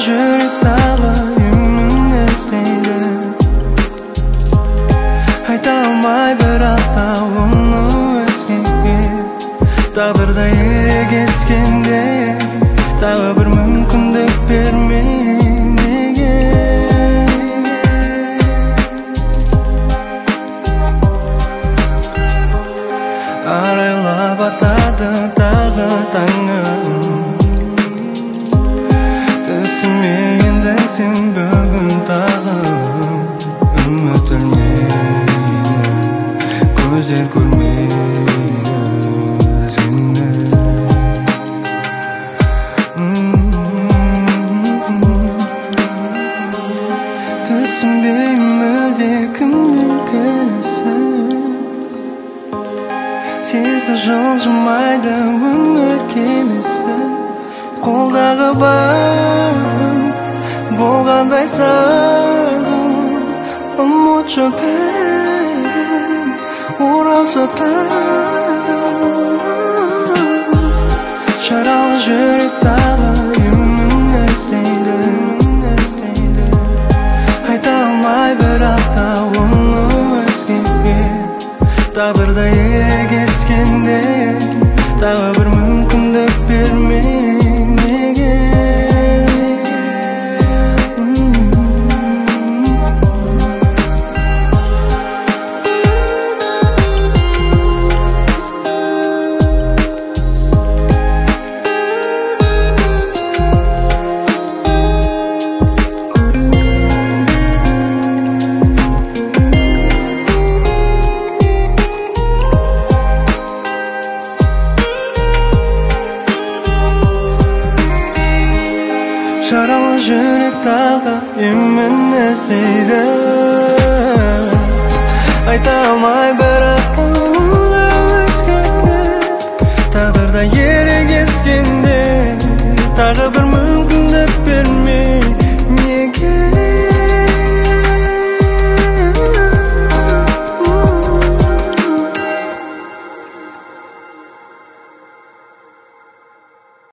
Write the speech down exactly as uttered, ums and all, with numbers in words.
жүрек тағы емін іздейді. Айта алмай бірақ та оны өзгеге, тағдырда ерегескенде тағы бір мүмкіндік берме неге. Арайлап атады тағы таңым, түсіме енді сен бүгін тағы. Үміт өлмейді, көздер көрмейді сені. Түсінбеймін мүлде кімнің кінәсі, сенсіз жылжымайды өмір кемесі. Қолдағы барым болғандай сағым, ұмытшы бәрін, оралшы тағым. Жаралы жүрек тағы емін іздейді. Айта алмай бірақ та оны өзгеге, тағдырда ерегескенде тағы бір мүмкіндік берме неге. Жаралы жүрек тағы емін іздейді. Айта алмай бірақ оны өзгеге, тағдырда ерегескенде тағы бір